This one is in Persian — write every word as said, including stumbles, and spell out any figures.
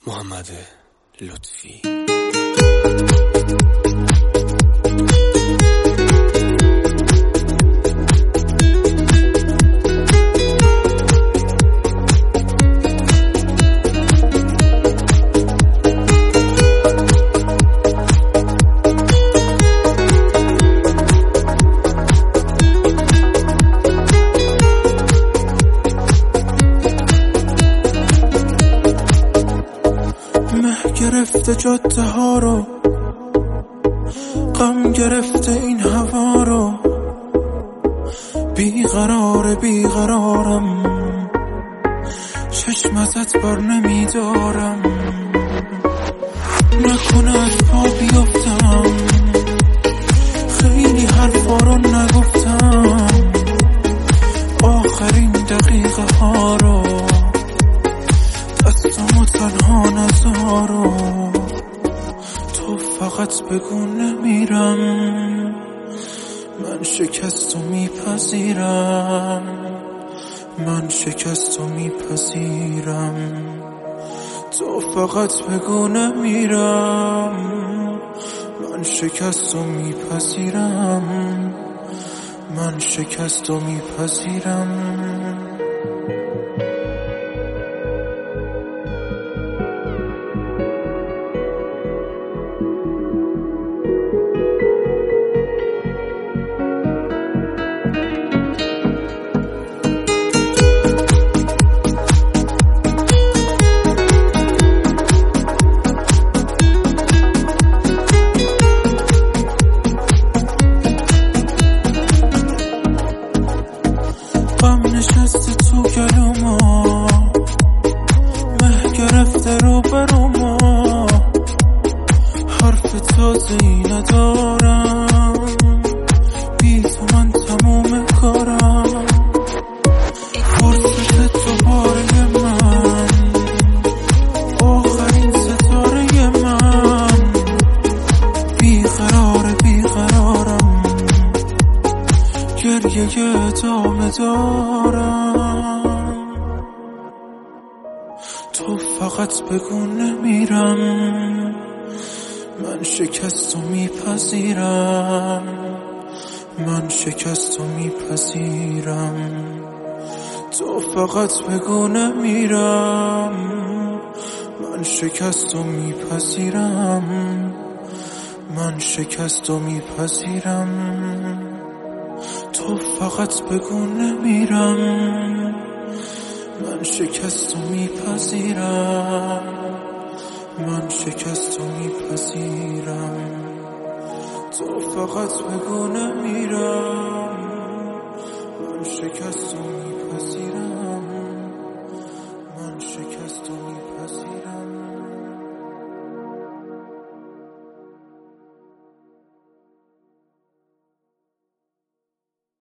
محمد لطفی. گرفته جاده ها رو، غم گرفته این هوا رو، بیقرار بیقرارم، چشم ازت بر نمیدارم، نکنه از پا بیفتم، خیلی حرفا رو نگفتم، آخرین دقیقه ها رو دستمو تنها نذارو، تو فقط بگو نمیرم، من شکستو میپذیرم، من شکستو میپذیرم، تو فقط بگو نمیرم، من شکستو میپذیرم، من شکستو میپذیرم. غم نشسته تو گلوما، مه گرفته رو بروما، حرف تازه‌ای ندارم، بی تو من تموم کارم، فرصت دوباره من، آخرین ستاره من، بیقرار بیقرارم، گریه ادامه دارم، تو فقط بگو نمیرم، من شکستو میپذیرم، من شکستو میپذیرم، تو فقط بگو نمیرم، من شکستو میپذیرم، من شکستو میپذیرم، تو فقط بگو نمیرم، من شکستو میپذیرم، من شکستو میپذیرم، تو فقط بگو نمیرم.